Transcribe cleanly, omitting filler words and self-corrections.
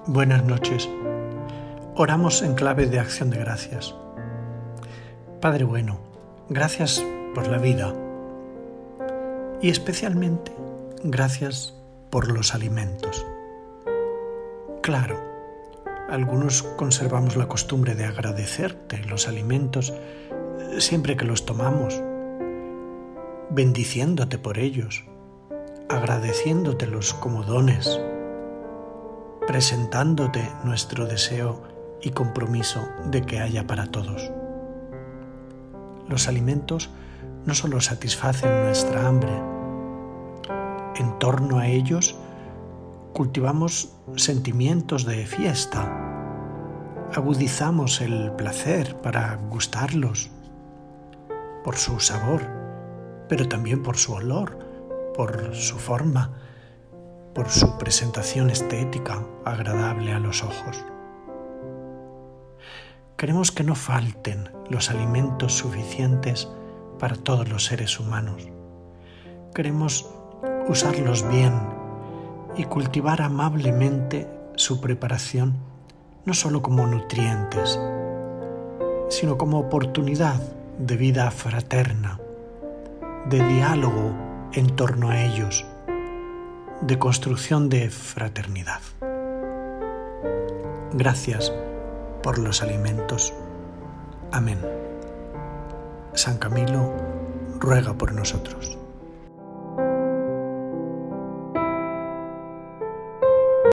Buenas noches. Oramos en clave de acción de gracias. Padre bueno, gracias por la vida y especialmente gracias por los alimentos. Claro, algunos conservamos la costumbre de agradecerte los alimentos siempre que los tomamos, bendiciéndote por ellos, agradeciéndotelos como dones, presentándote nuestro deseo y compromiso de que haya para todos. Los alimentos no solo satisfacen nuestra hambre, en torno a ellos cultivamos sentimientos de fiesta, agudizamos el placer para gustarlos, por su sabor, pero también por su olor, por su forma, por su presentación estética agradable a los ojos. Queremos que no falten los alimentos suficientes para todos los seres humanos. Queremos usarlos bien y cultivar amablemente su preparación, no solo como nutrientes, sino como oportunidad de vida fraterna, de diálogo en torno a ellos, de construcción de fraternidad. Gracias por los alimentos. Amén. San Camilo ruega por nosotros.